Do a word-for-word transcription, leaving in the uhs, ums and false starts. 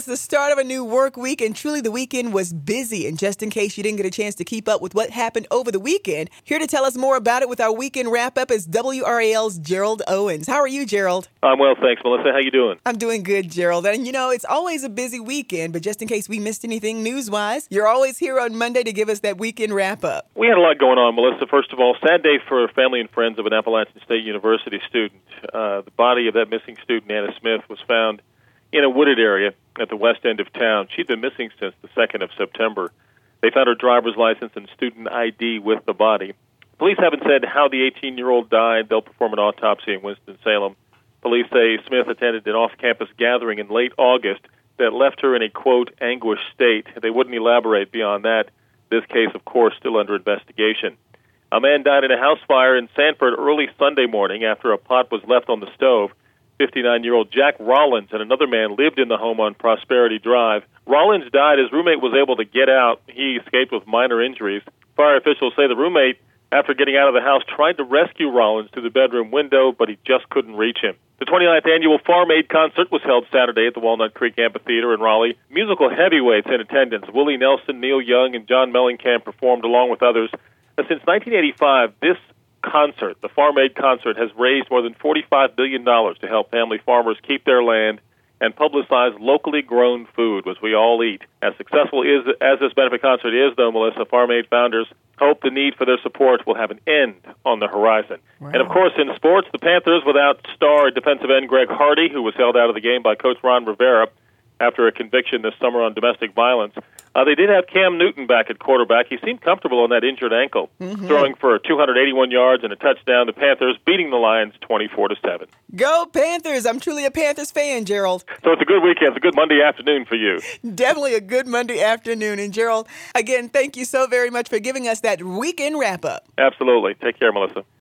it's the start of a new work week, and truly the weekend was busy. And just in case you didn't get a chance to keep up with what happened over the weekend, here to tell us more about it with our weekend wrap-up is W R A L's Gerald Owens. How are you, Gerald? I'm well, thanks, Melissa. How you doing? I'm doing good, Gerald. And, you know, it's always a busy weekend, but just in case we missed anything news-wise, you're always here on Monday to give us that weekend wrap-up. We had a lot going on, Melissa. First of all, sad day for family and friends of an Appalachian State University student. Uh, the body of that missing student, Anna Smith, was found in a wooded area at the west end of town. She'd been missing since the second of September. They found her driver's license and student I D with the body. Police haven't said how the eighteen-year-old died. They'll perform an autopsy in Winston-Salem. Police say Smith attended an off-campus gathering in late August that left her in a, quote, anguished state. They wouldn't elaborate beyond that. This case, of course, still under investigation. A man died in a house fire in Sanford early Sunday morning after a pot was left on the stove. fifty-nine-year-old Jack Rollins and another man lived in the home on Prosperity Drive. Rollins died. His roommate was able to get out. He escaped with minor injuries. Fire officials say the roommate, after getting out of the house, tried to rescue Rollins through the bedroom window, but he just couldn't reach him. The twenty-ninth Annual Farm Aid Concert was held Saturday at the Walnut Creek Amphitheater in Raleigh. Musical heavyweights in attendance. Willie Nelson, Neil Young, and John Mellencamp performed along with others. Since nineteen eighty-five, this concert, the Farm Aid Concert, has raised more than forty-five billion dollars to help family farmers keep their land and publicize locally grown food, which we all eat. As successful is, as this benefit concert is, though, Melissa, Farm Aid founders hope the need for their support will have an end on the horizon. Wow. And, of course, in sports, the Panthers, without star defensive end Greg Hardy, who was held out of the game by Coach Ron Rivera after a conviction this summer on domestic violence, Uh, they did have Cam Newton back at quarterback. He seemed comfortable on that injured ankle, mm-hmm. throwing for two hundred eighty-one yards and a touchdown. The Panthers beating the Lions twenty-four to seven. Go Panthers! I'm truly a Panthers fan, Gerald. So it's a good weekend. It's a good Monday afternoon for you. Definitely a good Monday afternoon. And Gerald, again, thank you so very much for giving us that weekend wrap-up. Absolutely. Take care, Melissa.